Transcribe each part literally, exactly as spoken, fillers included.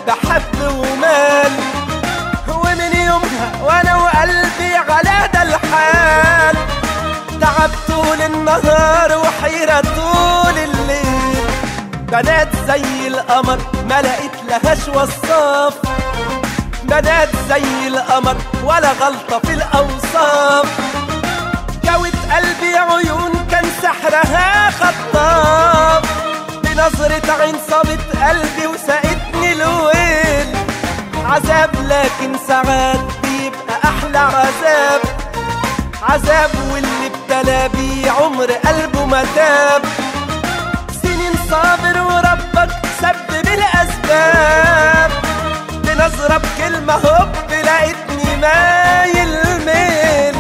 بحب ومال، ومن يومها وانا وقلبي على ده الحال. تعب طول النهار وحيرة طول الليل، بنات زي القمر ما لقيت لهاش وصاف، بنات زي القمر ولا غلطة في الأوصاف. جوت قلبي عيون كان سحرها خطاف، بنظرة عين صابت قلبي وسقتني الويل. عذاب لكن ساعات بيبقى أحلى عذاب، عذاب واللي ابتلى بيه عمر قلبه ما تاب. سنين صابر وربك سبب الأسباب، بنظرة بكلمة هوب لقيتني مايل ميل.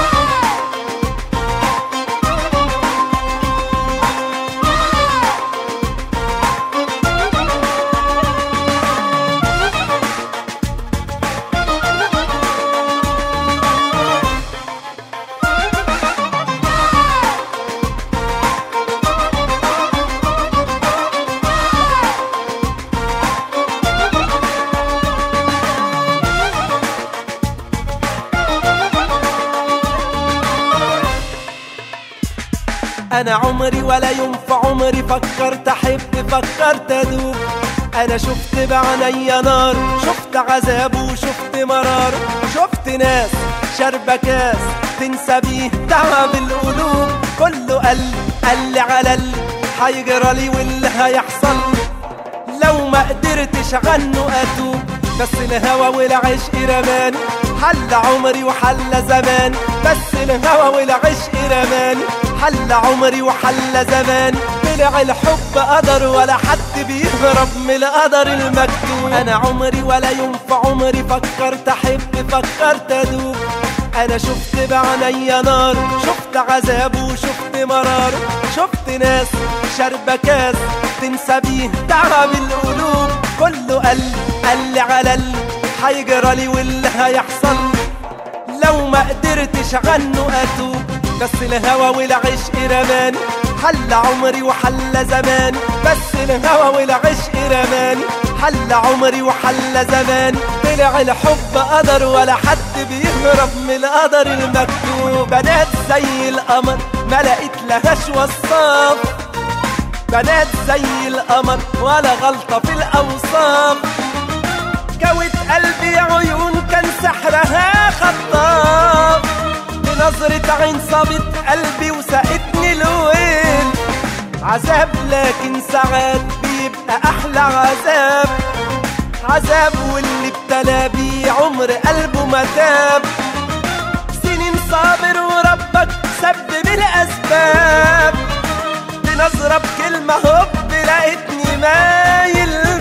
أنا عمري ولا يوم في عمري فكرت أحب، فكرت أدوب. أنا شفت بعينيا نار، شفت عذاب وشفت مرار، شفت ناس شاربة كاس تنسى بيه تعب القلوب. كله قال قال على اللي هيجرالي واللي هيحصل لو ما قدرتش عنه أتوب. بس الهوى والعشق رماني، حل عمري وحل زماني. بس الهوى والعشق رماني، حل عمري وحل زماني. طلع الحب قدر ولا حد بيهرب من القدر المكتوب. انا عمري ولا يوم في عمري فكرت احب، فكرت ادوب. انا شفت بعينيا نار، شفت عذاب وشفت مرار، شفت ناس شاربة كاس تنسى بيه تعب القلوب. كله قال قال على اللي هيجرالي واللي هيحصل لو ما قدرتش عنه اتوب. بس الهوى والعشق رماني، حل عمري وحل زماني. بس الهوى والعشق رماني، حل عمري وحل زماني. طلع الحب قدر ولا حد بيهرب من القدر المكتوب. بنات زي القمر ما لقيت لهاش وصاف، بنات زي القمر ولا غلطة في الأوصاف. جوت قلبي عيون كان سحرها خطاف، بنظرة عين صابت قلبي وسقتني الويل. عذاب لكن ساعات بيبقى أحلى عذاب، عذاب واللي ابتلى بيه عمر قلبه ما تاب. سنين صابر وربك سبب الأسباب، بنظرة بكلمة هوب لقيتني مايل